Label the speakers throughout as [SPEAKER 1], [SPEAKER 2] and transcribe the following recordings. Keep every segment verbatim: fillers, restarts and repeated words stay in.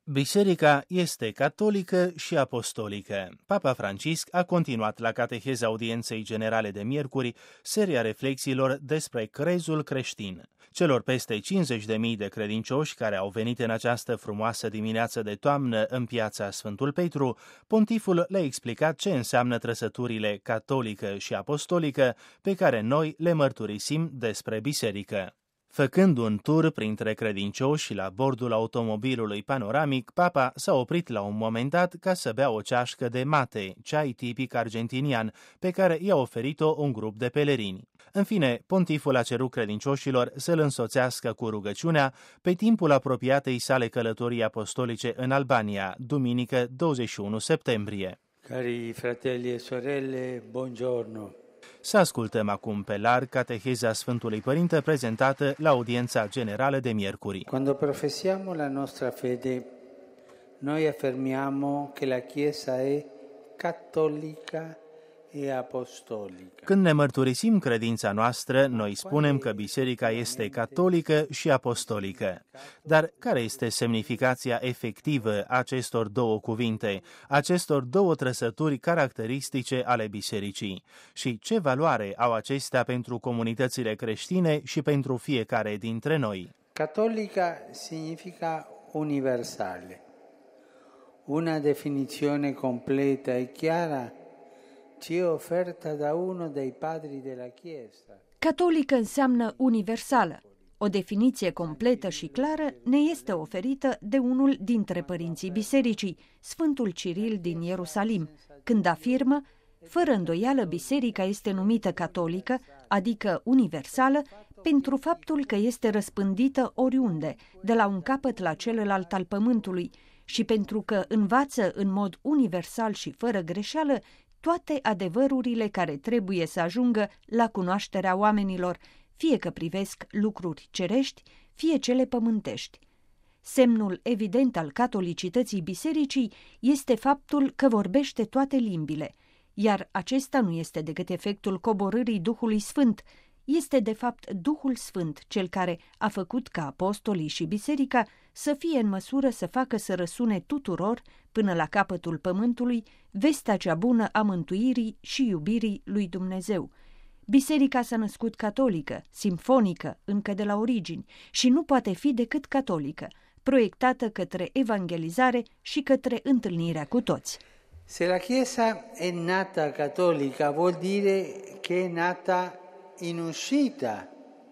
[SPEAKER 1] Biserica este catolică și apostolică. Papa Francisc a continuat la cateheza audienței generale de miercuri seria reflexiilor despre crezul creștin. Celor peste cincizeci de mii de credincioși care au venit în această frumoasă dimineață de toamnă în piața Sfântul Petru, pontiful le-a explicat ce înseamnă trăsăturile catolică și apostolică pe care noi le mărturisim despre biserică. Făcând un tur printre credincioși la bordul automobilului panoramic, papa s-a oprit la un moment dat ca să bea o ceașcă de mate, ceai tipic argentinian, pe care i-a oferit-o un grup de pelerini. În fine, pontiful a cerut credincioșilor să-l însoțească cu rugăciunea pe timpul apropiatei sale călătorii apostolice în Albania, duminică douăzeci și unu septembrie.
[SPEAKER 2] Cari fratelli e sorelle, buongiorno.
[SPEAKER 1] Să ascultăm acum pe larg cateheza Sfântului Părinte prezentată la audiența generală de miercuri.
[SPEAKER 2] Quando professiamo la nostra fede, noi affermiamo che la Chiesa è cattolica e apostolica.
[SPEAKER 1] Când ne mărturisim credința noastră, noi spunem că biserica este catolică și apostolică. Dar care este semnificația efectivă a acestor două cuvinte, acestor două trăsături caracteristice ale bisericii? Și ce valoare au acestea pentru comunitățile creștine și pentru fiecare dintre noi?
[SPEAKER 2] Cattolica significa universale. Una definizione completa e chiara ci è offerta da uno dei padri della Chiesa.
[SPEAKER 3] Catolică înseamnă universală. O definiție completă și clară ne este oferită de unul dintre părinții bisericii, Sfântul Ciril din Ierusalim, când afirmă: fără îndoială, biserica este numită catolică, adică universală, pentru faptul că este răspândită oriunde, de la un capăt la celălalt al pământului, și pentru că învață în mod universal și fără greșeală toate adevărurile care trebuie să ajungă la cunoașterea oamenilor, fie că privesc lucruri cerești, fie cele pământești. Semnul evident al catolicității bisericii este faptul că vorbește toate limbile, iar acesta nu este decât efectul coborârii Duhului Sfânt. Este de fapt Duhul Sfânt cel care a făcut ca apostolii și biserica să fie în măsură să facă să răsune tuturor, până la capătul pământului, vestea cea bună a mântuirii și iubirii lui Dumnezeu. Biserica s-a născut catolică, simfonică, încă de la origini, și nu poate fi decât catolică, proiectată către evangelizare și către întâlnirea cu toți.
[SPEAKER 2] Se la Chiesa è nata cattolica, vuol dire che è nata in uscita,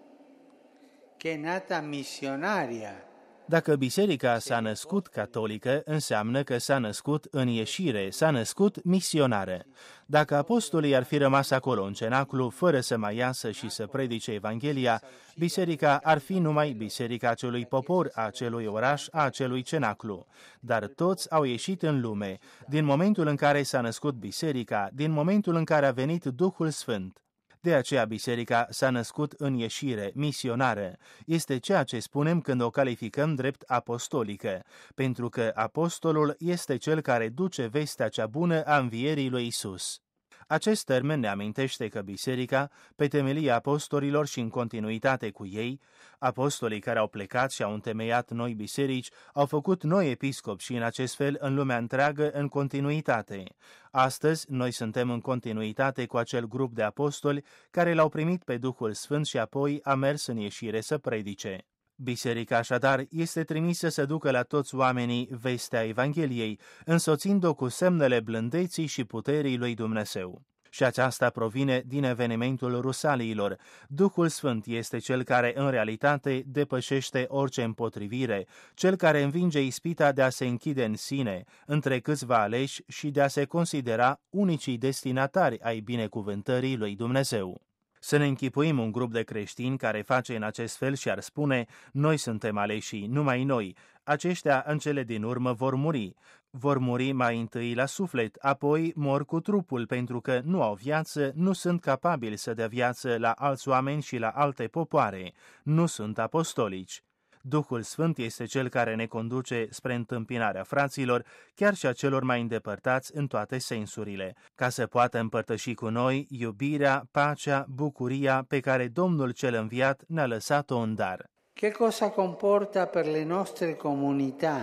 [SPEAKER 2] che è nata missionaria.
[SPEAKER 1] Dacă biserica s-a născut catolică, înseamnă că s-a născut în ieșire, s-a născut misionară. Dacă apostolii ar fi rămas acolo în cenaclu, fără să mai iasă și să predice Evanghelia, biserica ar fi numai biserica acelui popor, a acelui oraș, a acelui cenaclu. Dar toți au ieșit în lume, din momentul în care s-a născut biserica, din momentul în care a venit Duhul Sfânt. De aceea biserica s-a născut în ieșire, misionară. Este ceea ce spunem când o calificăm drept apostolică, pentru că apostolul este cel care duce vestea cea bună a învierii lui Isus. Acest termen ne amintește că biserica, pe temelia apostolilor și în continuitate cu ei, apostolii care au plecat și au întemeiat noi biserici, au făcut noi episcopi și în acest fel în lumea întreagă în continuitate. Astăzi, noi suntem în continuitate cu acel grup de apostoli care l-au primit pe Duhul Sfânt și apoi a mers în ieșire să predice. Biserica așadar este trimisă să ducă la toți oamenii vestea Evangheliei, însoțind-o cu semnele blândeții și puterii lui Dumnezeu. Și aceasta provine din evenimentul Rusaliilor. Duhul Sfânt este cel care în realitate depășește orice împotrivire, cel care învinge ispita de a se închide în sine, între câțiva aleși și de a se considera unicii destinatari ai binecuvântării lui Dumnezeu. Să ne închipuim un grup de creștini care face în acest fel și ar spune: noi suntem aleșii, numai noi. Aceștia în cele din urmă vor muri. Vor muri mai întâi la suflet, apoi mor cu trupul, pentru că nu au viață, nu sunt capabili să dea viață la alți oameni și la alte popoare. Nu sunt apostolici. Duhul Sfânt este cel care ne conduce spre întâmpinarea fraților, chiar și a celor mai îndepărtați în toate sensurile, ca să poată împărtăși cu noi iubirea, pacea, bucuria pe care Domnul cel înviat ne-a lăsat-o în dar.
[SPEAKER 2] Che cosa comporta per le nostre comunità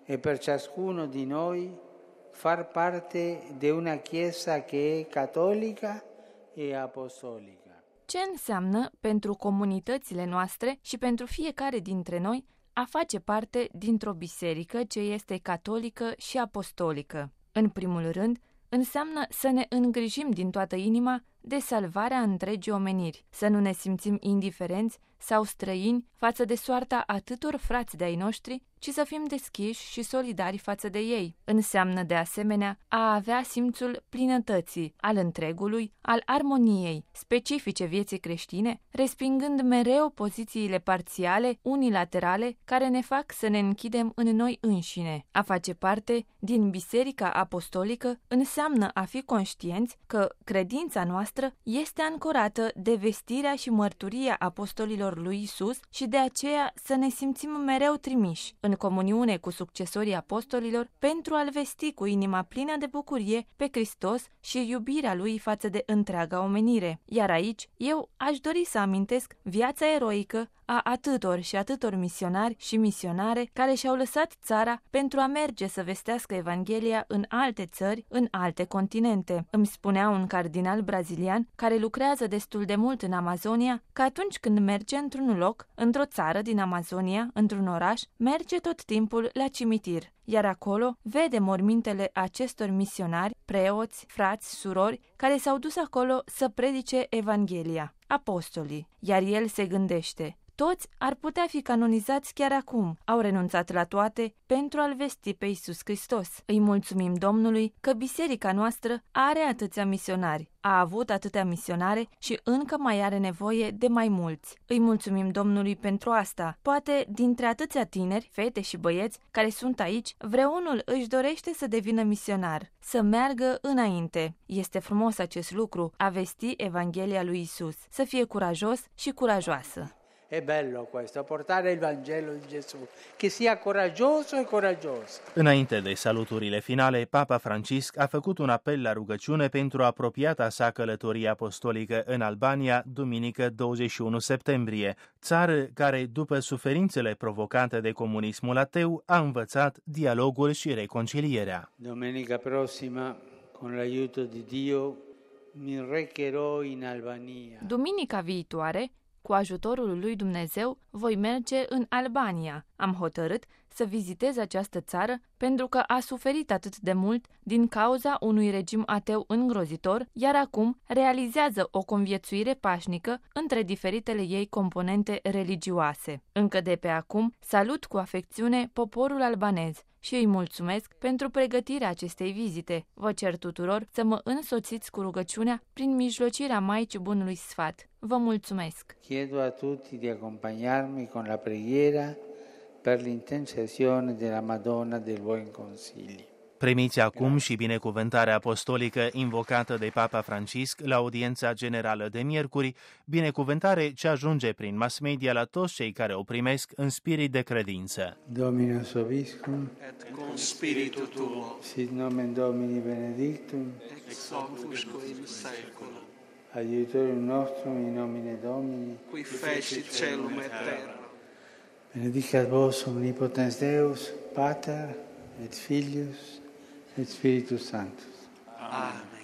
[SPEAKER 2] e per ciascuno di noi far parte di una Chiesa che è cattolica e apostolica.
[SPEAKER 4] Ce înseamnă pentru comunitățile noastre și pentru fiecare dintre noi a face parte dintr-o biserică ce este catolică și apostolică? În primul rând, înseamnă să ne îngrijim din toată inima de salvarea întregii omeniri, să nu ne simțim indiferenți sau străini față de soarta atâtor frați de-ai noștri, ci să fim deschiși și solidari față de ei. Înseamnă de asemenea a avea simțul plinătății, al întregului, al armoniei, specifice vieții creștine, respingând mereu pozițiile parțiale, unilaterale, care ne fac să ne închidem în noi înșine. A face parte din Biserica Apostolică înseamnă a fi conștienți că credința noastră este ancorată de vestirea și mărturia apostolilor lui Isus și de aceea să ne simțim mereu trimiși în comuniune cu succesorii apostolilor pentru a-L vesti cu inima plină de bucurie pe Hristos și iubirea Lui față de întreaga omenire. Iar aici eu aș dori să amintesc viața eroică a atâtor și atâtor misionari și misionare care și-au lăsat țara pentru a merge să vestească Evanghelia în alte țări, în alte continente. Îmi spunea un cardinal brazilian care lucrează destul de mult în Amazonia că atunci când merge într-un loc, într-o țară din Amazonia, într-un oraș, merge tot timpul la cimitir, iar acolo vede mormintele acestor misionari, preoți, frați, surori, care s-au dus acolo să predice Evanghelia, apostolii, iar el se gândește: toți ar putea fi canonizați chiar acum, au renunțat la toate pentru a-L vesti pe Iisus Hristos. Îi mulțumim Domnului că biserica noastră are atâția misionari, a avut atâtea misionare și încă mai are nevoie de mai mulți. Îi mulțumim Domnului pentru asta. Poate dintre atâția tineri, fete și băieți care sunt aici, vreunul își dorește să devină misionar, să meargă înainte. Este frumos acest lucru, a vesti Evanghelia lui Isus. Să fie curajos și curajoasă.
[SPEAKER 2] È bello questo, portare il Vangelo di Gesù, che sia coraggioso e coraggioso.
[SPEAKER 1] Înainte de saluturile finale, Papa Francisc a făcut un apel la rugăciune pentru apropiata sa călătorie apostolică în Albania, duminică douăzeci și unu septembrie, țară care, după suferințele provocate de comunismul ateu, a învățat dialogul și reconcilierea.
[SPEAKER 2] Domenica prossima, con l'aiuto di Dio, mi recherò in Albania.
[SPEAKER 4] Duminica viitoare, cu ajutorul lui Dumnezeu, voi merge în Albania. Am hotărât să vizitez această țară pentru că a suferit atât de mult din cauza unui regim ateu îngrozitor, iar acum realizează o conviețuire pașnică între diferitele ei componente religioase. Încă de pe acum salut cu afecțiune poporul albanez și îi mulțumesc pentru pregătirea acestei vizite. Vă cer tuturor să mă însoțiți cu rugăciunea prin mijlocirea Maicii Bunului Sfat. Vă mulțumesc!
[SPEAKER 2] Chiedo a tutti di accompagnarmi con la preghiera per l'intercessione della Madonna del Buon Consiglio.
[SPEAKER 1] Primiți acum și binecuvântarea apostolică invocată de Papa Francisc la audiența generală de miercuri, binecuvântare ce ajunge prin mass media la toți cei care o primesc în spirit de credință.
[SPEAKER 2] Dominus vobiscum,
[SPEAKER 5] et cum spiritu tuo,
[SPEAKER 2] sit nomen Domini benedictum,
[SPEAKER 5] ex hoc usque in saeculum,
[SPEAKER 2] aiutorium nostrum in nomine Domini,
[SPEAKER 5] qui fecit celum et terra.
[SPEAKER 2] benedicat vos omnipotens Deus, Pater et Filius et Spiritus Sanctus.
[SPEAKER 5] Amen.